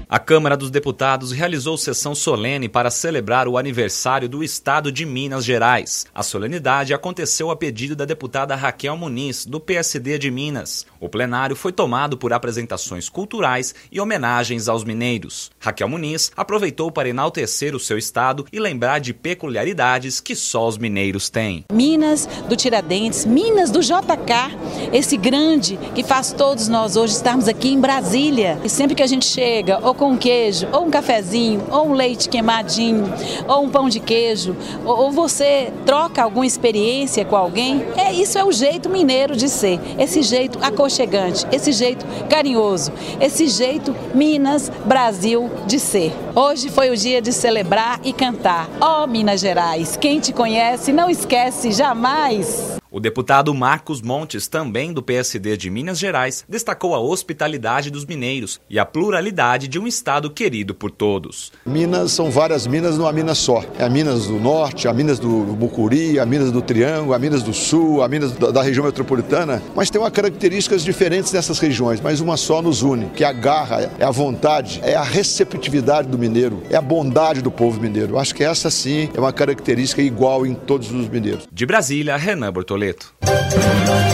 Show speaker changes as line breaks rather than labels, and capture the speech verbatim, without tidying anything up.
A Câmara dos Deputados realizou sessão solene para celebrar o aniversário do Estado de Minas Gerais. A solenidade aconteceu a pedido da deputada Raquel Muniz, do P S D de Minas. O plenário foi tomado por apresentações culturais e homenagens aos mineiros. Raquel Muniz aproveitou para enaltecer o seu estado e lembrar de peculiaridades que só os mineiros têm.
Minas do Tiradentes, Minas do J K, esse grande que faz todos nós hoje estarmos aqui em Brasília. E sempre que a gente chega, ou com um queijo, ou um cafezinho, ou um leite queimadinho, ou um pão de queijo, ou, ou você troca alguma experiência com alguém, é isso é o jeito mineiro de ser, esse jeito aconchegante, esse jeito carinhoso, esse jeito Minas, Brasil de ser. Hoje foi o dia de celebrar e cantar. Ó Minas Gerais, quem te conhece não esquece jamais.
O deputado Marcos Montes, também do P S D de Minas Gerais, destacou a hospitalidade dos mineiros e a pluralidade de um estado querido por todos.
Minas são várias Minas numa Minas só. É a Minas do Norte, a Minas do Mucuri, a Minas do Triângulo, a Minas do Sul, a Minas da região metropolitana, mas tem uma características diferentes nessas regiões, mas uma só nos une, que é a garra, é a vontade, é a receptividade do mineiro, é a bondade do povo mineiro. Eu acho que essa sim é uma característica igual em todos os mineiros.
De Brasília, Renan Bortoleto.